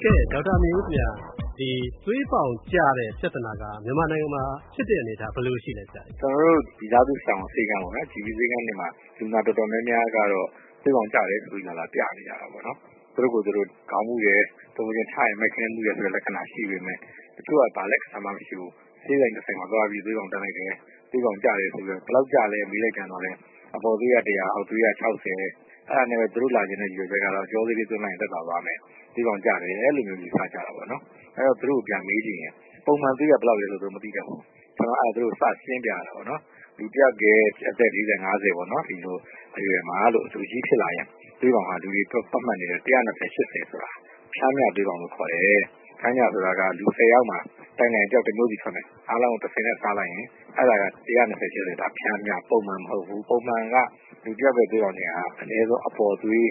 ကဲ့ဒေါက်တာမြင့်ဦးခင်ဗျာဒီသွေးပေါင်ကျတဲ့ပြဿနာကမြန်မာနိုင်ငံမှာဖြစ်တဲ့အနေအထားဘယ်လိုရှိလဲဆရာကျွန်တော်တို့ဒီသားစုဆောင်ဆေးကမ်းပေါ့နော်ဒီဆေးကမ်းတွေမှာလူနာတော်တော်များများကတော့သွေးပေါင်ကျတယ်ဆိုပြီးလာပြနေကြတာပေါ့နော်သူတို့ကိုသူတို့ခေါင်းမှုရယ်တုံးကျင်ထားရင်မိုက်ခင်းမှုရယ်ဆိုတဲ့လက္ခဏာရှိပေမဲ့တချို့ကဘာလက္ခဏာမှမရှိဘူးဆေးတိုင်းတစ်ဆိုင်မှာသွားပြီးသွေးပေါင်တက်လိုက်တယ်သွေးပေါင်ကျတယ်ဆိုတော့ဘယ်လောက်ကျလဲမေးလိုက်ကြတော့လဲအပေါ်သွေးရ100အောက်သွေးရ60အဲ့ဒါနဲ့ပဲသူတို့လာခြင်းတဲ့ရွေးပဲကတော့ကြောသေးလေးသွင်းလိုက်တက်သွားမယ်သွေးပေါင်ကျတယ်အဲ့လိုမျိုးကြီးစားကြတာပေါ့နော်အဲ့တော့သူတို့ပြန်မေးကြည့်ရင်ပုံမှန်သွေးရဘယ်လောက်လဲလို့သူမသိတော့ဘူးကျွန်တော်အဲ့ဒါသူတို့စရှင်းပြတာပေါ့နော်လူတယောက်ကအသက်40 50ပေါ့နော်ဒီလိုအရွယ်မှာလို့သူကြီးဖြစ်လာရင်သွေးပေါင်ဟာလူတွေပတ်မှတ်နေတဲ့120 80ဆိုတာဖြားမြသွေးပေါင်လို့ခေါ်တယ်။ဖြားမြဆိုတာကလူ10ယောက်မှာတိုင်းတိုင်းတယောက်တစ်မျိုးစီထွက်မယ်။အားလုံး30နဲ့စားလိုက်ရင်အဲ့ဒါက120 80ဒါဖြားမြပုံမှန်မဟုတ်ဘူး။ပုံမှန်ကလူတယောက်ပဲသွေးပေါင်နေအနည်းဆုံးအပေါ်သွေး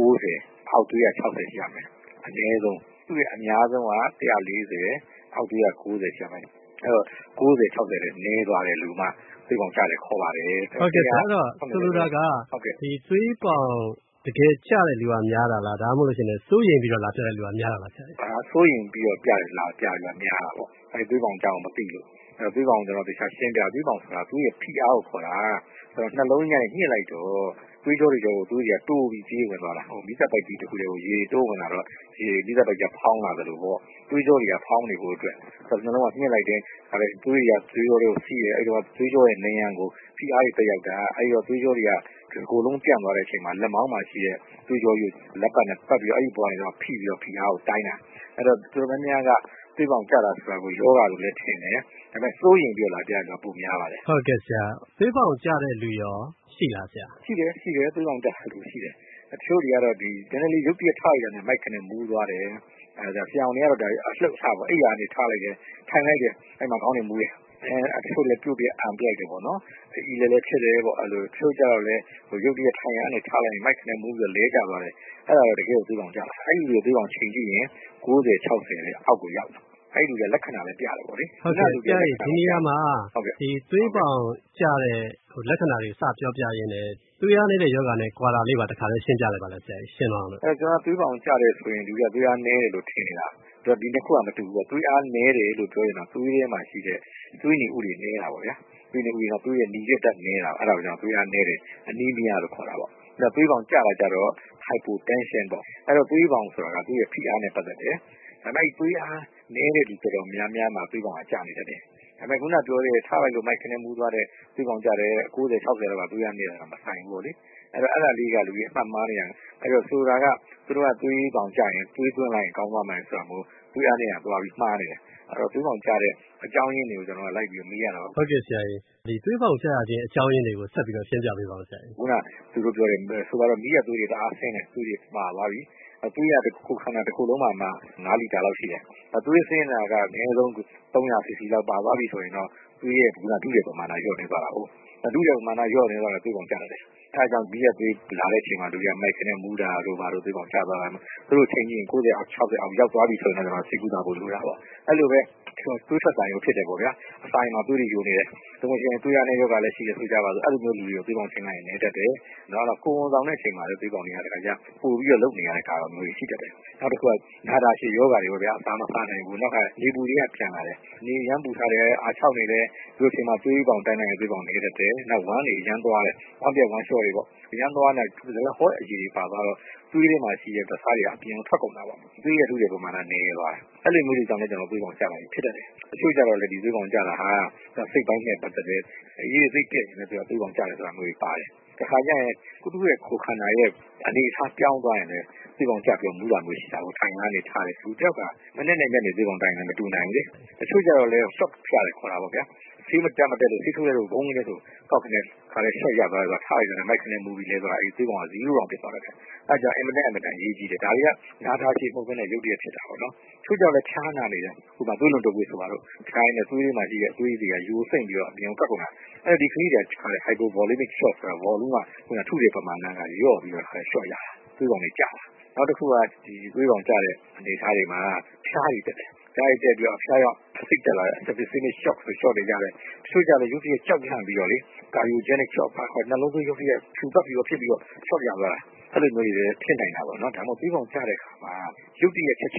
90အောက်သွေး60ရှိရမယ်။အနည်းဆုံးသူ့ရဲ့အများဆုံးက140အောက်သွေး90ရှိရမယ်။အဲ့တော့90 60နဲ့နည်းသွားတဲ့လူမှသွေးပေါင်ကျတယ်ခေါ်ပါတယ်။ဟုတ်ကဲ့အဲ့တော့ဆိုလိုတာကဒီသွေးပေါင်တကယ်ကျတဲ့လူကများတာလားဒါမှမဟုတ်လို့ရှိရင်စိုးရိမ်ပြီးတော့လာပြတဲ့လူကများတာလားဆရာ။စိုးရိမ်ပြီးတော့ပြတယ်လားပြတယ်များတာပေါ့။အဲသွေးပေါင်ကြောင်မသိလို့အဲသွေးပေါင်ကျွန်တော်တခြားရှင်းပြသွေးပေါင်ဆိုတာသူ့ရဲ့ဖိအားကိုခေါ်တာဆိုတော့နှလုံးညံ့ညှစ်လိုက်တော့သွေးကြောတွေကြောသွေးတွေကတိုးပြီးကြီးဝင်သွားတာဟိုမိသက်ပိုက်ကြီးတစ်ခုလေးကိုရေတိုးဝင်လာတော့ရေမိသက်ပိုက်ကဖောင်းလာတယ်လို့ပေါ့သွေးကြောတွေကဖောင်းနေဖို့အတွက်ဆိုတော့နှလုံးကညှစ်လိုက်တယ်အဲသွေးတွေကသွေးကြောတွေကိုစီးတယ်အဲတော့သွေးကြောရဲ့နေရန်ကိုဖိအားတွေတက်ရောက်တာအဲတော့သွေးကြောတွေကကိုယ်လုံးပြန့်သွားတဲ့အချိန်မှာလက်မောင်းမှာရှိတဲ့သွေးကြောယူလက်ပတ်နဲ့ပတ်ပြီးတော့အဲ့ဒီပေါ်နေတော့ဖိပြီးတော့ဖိအားကိုတိုင်းတာအဲ့တော့သူတို့များကသွေးပေါင်ကျတာဆိုတာကိုယောဂလို့လည်းထင်တယ်ဒါပေမဲ့စိုးရင်ပြလာပြတော့ပုံများပါတယ်ဟုတ်ကဲ့ဆရာသွေးပေါင်ကျတဲ့လူရောရှိလားဆရာရှိတယ်သွေးပေါင်ကျတဲ့လူရှိတယ်အချို့တွေကတော့ဒီနည်းနည်းလေးရုပ်တရက်ထားရတဲ့မိုက်ခနဲ့မူးသွားတယ်အဲဒါပြောင်တွေကတော့ဒါအလှုပ်ထားပါအိယာနေထားလိုက်တယ်ထိုင်လိုက်တယ်အဲ့မှာခေါင်းနေမူးတယ်အချို့လည်းပြုတ်ပြအံပြလိုက်တယ်ပေါ့နော်ဒီလည်းဖြစ်တယ်ပေါ့အဲ့လိုချို့ကြတော့လည်းရုပ်တရက်ထိုင်ရအနေထားလိုက်မိုက်ခနဲ့မူးပြီးလဲကျသွားတယ်အဲ့ဒါတော့တကယ်ကိုသွေးပေါင်ကျတာအဲ့ဒီသွေးပေါင်ချိန်ကြည့်ရင်90 60နဲ့အောက်ကိုရောက်အဲ့ဒီလက္ခဏာလည်းပြတယ်ပေါ့လေဟုတ်ကဲ့ပြရင်ဒီနေရာမှာဒီသွေးပေါင်ကျတဲ့လက္ခဏာတွေစပြောပြရင်းနဲ့သွေးအားနေတဲ့ယောဂနဲ့ကွာတာလေးပါတခါလေးရှင်းပြလိုက်ပါလားဆရာရှင်းအောင်လို့ကျွန်တော်သွေးပေါင်ကျတယ်ဆိုရင်လူကသွေးအားနည်းတယ်လို့ထင်နေတာဒီနှစ်ခုကမတူဘူးပေါ့သွေးအားနည်းတယ်လို့ပြောရင်တော့သွေးထဲမှာရှိတဲ့သွေးနေဥတွေနည်းတာပေါ့ဗျာသွေးနေဥကသွေးရဲ့ညီချက်တက်နည်းတာအဲ့ဒါကိုကျွန်တော်သွေးအားနည်းတယ်အနီးမီးယားလို့ခေါ်တာပေါ့အဲ့သွေးပေါင်ကျလာကြတော့ hypotension ပေါ့အဲ့တော့သွေးပေါင်ဆိုတာကသူ့ရဲ့ဖိအားနဲ့ပတ်သက်တယ်ဒါပေမဲ့သွေးအားနည်းတဲ့လူတော်တော်များများမှာသွေးပေါင်ကကျနေတတ်တယ်ဒါပေမဲ့ခုနပြောတဲ့ထားလိုက်လို့မိုက်ခနဲ့မူးသွားတဲ့သွေးပေါင်ကျတဲ့90 60လောက်ကသွေးအားနေတာမဆိုင်ဘူးလေအဲ့တော့အဲ့ဒါလေးကလူကြီးအမှတ်မှားနေရတယ်အဲ့တော့ဆိုတာကသူတို့ကသွေးပေါင်ကျရင်သွေးသွင်းလိုက်ရင်ကောင်းသွားမယ်ဆိုတာမျိုးသွေးအားနေတာသွားပြီးမှားနေတယ်အဲ့တော့သွေးပေါင်ကျတဲ့အကြောင်းရင်းတွေကိုကျွန်တော်ကလိုက်ပြီးမေးရတာဟုတ်ကဲ့ဆရာကြီးဒီသွေးပေါင်ကျရခြင်းအကြောင်းရင်းတွေကိုဆက်ပြီးတော့ရှင်းပြပေးပါဦးဆရာကြီးခုနသူတို့ပြောတယ်ဆိုတော့မိရသွေးတွေတအားဆင်းတယ်သွေးတွေမှာသွားပြီသွေးရတစ်ခုခန္ဓာတစ်ခုလုံးမှာ9 လီတာလောက်ရှိတယ်သွေးဆင်းတာကအနည်းဆုံး300 cc လောက်ပါသွားပြီဆိုရင်တော့သွေးရဲ့ဒုတဲ့ပမာဏလျော့နေသွားတာဟုတ်ဒုတဲ့ပမာဏလျော့နေသွားတော့သွေးပေါင်ကျတယ်အဲဒါကြောင့်မိရသွေးလာတဲ့အချိန်မှာလူရမိုက်ခနဲ့မူးတာတို့ဘာလို့သွေးပေါင်ကျသွားတာသူတို့ချိန်ကြည့်ရင်90 အောက် 60 အောက်ရောက်သွားပြီဆိုရင်တော့စိတ်ကူးတာဖို့လိုတာပေါ့အဲ့လိုပဲသွေးထွက်စာရုံဖြစ်တယ်ပေါ့ဗျာအစာရင်မှာသွေးတွေယိုနေတယ်ဒါမှမဟုတ်သွေးရတဲ့ယောဂလည်းရှိတယ်ဆိုကြပါစို့အဲ့လိုမျိုးလူတွေကိုသွေးပေါင်ချိန်လိုက်ရင်နေတတ်တယ်နောက်တော့ကိုယ်ဝန်ဆောင်တဲ့အချိန်မှာလည်းသွေးပေါင်တွေကတခါကျပို့ပြီးတော့လုပ်နေရတဲ့ကာလမျိုးရှိတတ်တယ်နောက်တစ်ခုကနာတာရှည်ယောဂတွေပေါ့ဗျာအစာမစားနိုင်ဘူးနောက်ကလေပူတွေကပြန်လာတယ်နေရမ်းပူထားတယ်အား6နေတယ်ဒီအချိန်မှာသွေးပေါင်တိုင်းနိုင်သွေးပေါင်နေတတ်တယ်နောက်ဝမ်းတွေရမ်းသွားတယ်ဝမ်းပြက်ဝမ်းလျှော့တွေပေါ့ရမ်းသွားတဲ့ဟောအကြီးတွေပါသွားတော့သွေးထဲမှာရှိတဲ့ဓာတ်တွေအပြင်ထွက်ကုန်တာပေါ့သွေးရဲ့ထုတဲ့ပမာဏနည်းသွားတယ်အဲ့လိုမျိုးတွေကြောင့်လည်းကျွန်တော်သွေးပေါင်ကျလာရင်ဖြစ်တတ်တယ်အချို့ကျတော့လည်းဒီသွေးပေါင်ကျလာဟာစိတ်ပိုင်းနဲ့ပတ်သက်တဲ့ရေးစိတ်ပြည့်နေတဲ့သွေးပေါင်ကျတယ်ဆိုတာမျိုးပါတယ်တခါကျရင်ကုသရဲ့ကိုခန္ဓာရဲ့အနေအထားပြောင်းသွားရင်လည်းသွေးပေါင်ကျပြီးမူးတာမျိုးရှိတာကိုထိုင်ကနေထားတယ်သူတယောက်ကမနေ့နဲ့ညနေသွေးပေါင်တိုင်းလည်းမတူနိုင်ဘူးလေတချို့ကျတော့လည်း shock ဖျားတယ်ခေါ်တာပေါ့ဗျာဆေးမတက်လို့ဆေးထိုးတဲ့လို့ဘုံကြီးလဲဆိုကောက်ခနဲ့ခါလဲ short ရသွားတော့ထားလိုက်တယ်မိုက်ခနဲ့မူပြီးလဲသွားအဲဒီသွေးပေါင်က0တောင်ဖြစ်သွားတယ်အဲကြောင့်အင်မတန်ရေးကြီးတယ်ဒါတွေကနာတာရှိမှုပဲနဲ့ရုပ်တရက်ဖြစ်တာပေါ့နော်ချို့ကြောင့်လည်းဖျားနာနေတယ်ဟိုမှာသွေးလွန်တုပ်ပြီးဆိုပါတော့ခိုင်းနေသွေးလေးမှာရှိတဲ့သွေးတွေကယိုစိမ့်ပြီးတော့အပြင်ကတ်ကုန်တာအဲဒီခရီးတွေခါလဲ hypovolemic shock ဆိုတာ volume ကခုနထုတဲ့ပမာဏကလျော့ပြီးတော့ခါလဲ short ရတာသွေးပေါင်တွေကျတာနောက်တစ်ခုကဒီသွေးပေါင်ကျတဲ့အနေအထားတွေမှာဖျားတွေတက်တယ်ကြားရတဲ့ပြီးတော့ဖျားရောက်စိတ်တက်လာတဲ့ septicemic shock ဆို short တွေကြတယ်တချို့ကြလည်းရုပ်တရက်ကြောက်ခံပြီးတော့လေ cardiogenic shock ပါခေါ်နှလုံးသွေးရုပ်တရက်ထူပတ်ပြီးတော့ဖြစ်ပြီးတော့ short ရသွားတာအဲ့လိုမျိုးတွေဖြစ်နိုင်တာပေါ့နော်ဒါမှမဟုတ်သွေးပေါင်ကျတဲ့အခါမှာရုပ်တရက်ချက်ချင်း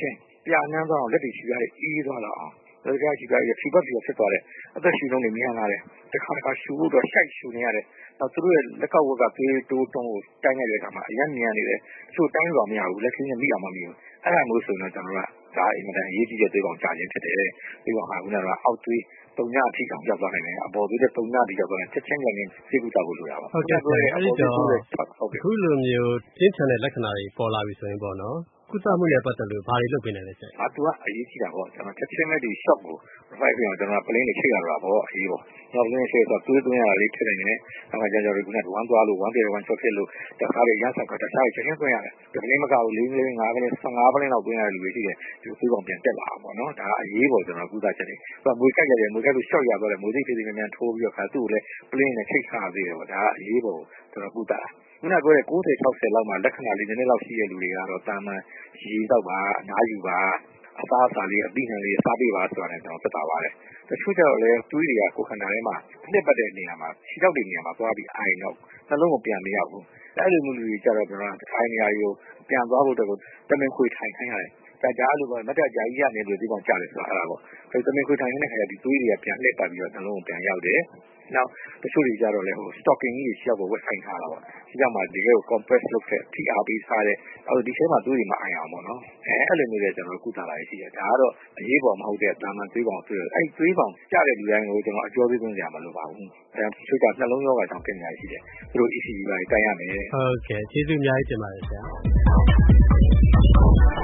ပြာနှမ်းသွားအောင်လက်တွေခြေပြားတွေအေးသွားတော့အောင်လက်တွေခြေပြားတွေဖြူပတ်ပြီးဖြစ်သွားတယ်အသက်ရှူနှုန်းတွေမြန်လာတယ်တခါရှူဖို့တော့ရှိုက်ရှူနေရတယ်သူတို့ရဲ့လက်ကောက်ဝက်ကသွေးတိုးတုံးကိုတိုင်းလိုက်တဲ့အခါမှာအရင်မြန်နေတယ်တချို့တိုင်းလို့မရဘူးလက်ချင်းနဲ့မိအောင်မမိဘူးအဲ့ဒါမျိုးဆိုတော့ကျွန်တော်ကဒါအင်မတန်အရေးကြီးတဲ့သွေးပေါင်ကြာခြင်းဖြစ်တယ်သွေးပေါင်ဟာခုနကအောက်သွေးတုံညအထိအောင်ရောက်သွားနိုင်တယ်အပေါ်သွေးတဲ့တုံညအထိရောက်သွားတယ်ချက်ချင်းချင်းစိတ်ကူတာဖို့လိုတာပါဟုတ်ကဲ့အဲ့ဒီတော့ခုလိုမျိုးပြင်းထန်တဲ့လက္ခဏာတွေပေါ်လာပြီဆိုရင်ပေါ့နော်ကုသမှုနဲ့ပတ်သက်လို့ဘာတွေလုပ်ပေးနိုင်လဲဆရာသူကအရေးကြီးတာပေါ့ကျွန်တော်ချက်ချင်းမဲ့ဒီ shock ကို revive ပြန်ကျွန်တော်ပလင်းတွေချိန်ရတာပေါ့အရေးပေါ့နောက်ပလင်းချိန်ဆိုသွေးသွင်းရတာလေးထည့်နေတယ်နောက်ကြကြခုနကဝမ်းသွားလို့ဝမ်းတယ်ဝမ်းချောဖြစ်လို့တခါလေရဆောက်ကတခြားချက်ချင်းသွင်းရတယ်ဒီပလင်းမကဘူး4ပလင်း5ပလင်း15ပလင်းလောက်သွင်းရတဲ့လူတွေရှိတယ်ဒီသွေးပေါင်ပြန်တက်လာအောင်ပေါ့နော်ဒါကအရေးပေါ့ကျွန်တော်ကုသချက်တွေမွေးကြက်ရတယ်မွေးကြက်လို့ shock ရသွားတယ်မွေးစိတ်ဖြည်းဖြည်းမြန်ထိုးပြီးတော့ခါသူ့ကိုလည်းပလင်းနဲ့ချိတ်ထားသေးတယ်ပေါ့ဒါကအရေးပေါ့ကျွန်တော်ကုသတာခုနကပြောတဲ့90 60လောက်မှာလက္ခဏာလေးနည်းနည်းလောက်ရှိတဲ့လူတွေကတော့တာမန်ရေတောက်ပါအနားယူပါအသားအစာလေးအပိနှံလေးစားပေးပါဆိုတာနဲ့ကျွန်တော်သက်သာပါတယ်တချို့ကျတော့လည်းသွေးတွေကကိုယ်ခန္ဓာထဲမှာနှစ်ပတ်တဲ့နေရာမှာခြေထောက်တွေနေရာမှာသွားပြီးအိုင်တော့နှလုံးကိုပြန်မရောက်ဘူးအဲ့လိုမျိုးလူတွေကျတော့ကျွန်တော်ခိုင်းနေရာတွေကိုပြန်သွားဖို့တော့တမင်ခွေထိုင်ခိုင်းရတယ်ကြာအဲ့လိုပေါ့မတ်တကြာကြီးရနေလို့ဒီကောင်ကြာတယ်ဆိုတာအဲ့ဒါပေါ့တမင်ခွေထိုင်နေတဲ့ခါကျဒီသွေးတွေကပြန်လှည့်ပတ်ပြီးတော့နှလုံးကိုပြန်ရောက်တယ်နောက်တချို့တွေကြတော့လေstocking ကြီးရှောက်ကိုဝက်ဆိုင်ထားတာပေါ့ဒီကြောင့်မှတကယ်ကို compress လုပ်တဲ့ထိအားပေးထားတဲ့ဒီထဲမှာသွေးတွေမအိုင်အောင်ပေါ့နော်အဲ့လိုမျိုးလေကျွန်တော်ကုသလာရရှိတယ်ဒါကတော့အရေးပေါ်မဟုတ်တဲ့တာမန်သွေးပေါင်သွေးအဲ့သွေးပေါင်ကျတဲ့လူတိုင်းကိုကျွန်တော်အကျော်သွေးသွင်းကြမှာလို့ပါဘူးတချို့ကနှလုံးရောဂါကြောင့်ဖြစ်နေရရှိတယ်သူတို့ ECG ပါတိုင်ရမယ်ဟုတ်ကဲ့ကျေးဇူးအများကြီးတင်ပါတယ်ဆရာ